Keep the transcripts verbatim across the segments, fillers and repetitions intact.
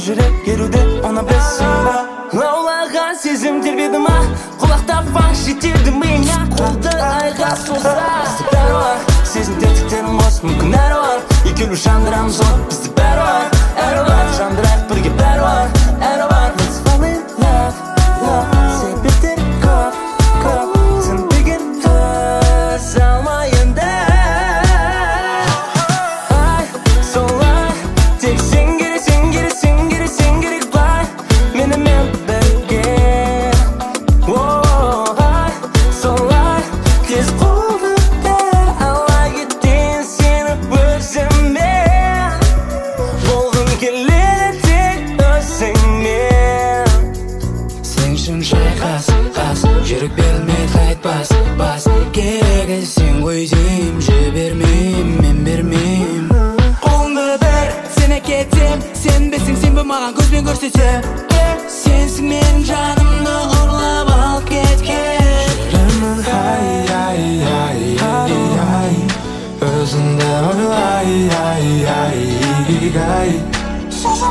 жүрек еруде ona білсін ба лаулаған сезім тербеді ма құлақта фанк жетеді миыңа қолды айға соза бізде бәрі бар сезім тетіктерін қос мүмкін әрі бар екеулі жандырамыз от бізде бәрі бар әрі бар жандырайық бірге бәрі бар әрі бар Let's fall in love, love себептер көп, көп түсінбеген түс алмайында Ай, солай тек сен керек, сен керек, сен керек, сен керек былай менімен бірге Ай, солай тез қолды бер ала кетейін сені өзіммен болғым келеді тек өзіңмен Сен үшін шайқас, қас жүрек берілмейді қайтпас бас керегі сен ғой деймін жібермеймін мен бермеймін қолыңды бер сен әкетем сенбесең сен бе маған көзбен көрсетем сенсің менің жанымды ұрлап алып кеткен жүремін ай ай ай ай ай өзіңді ойлай ай ай ай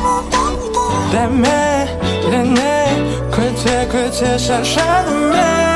деме дене күте күте шаршадым мен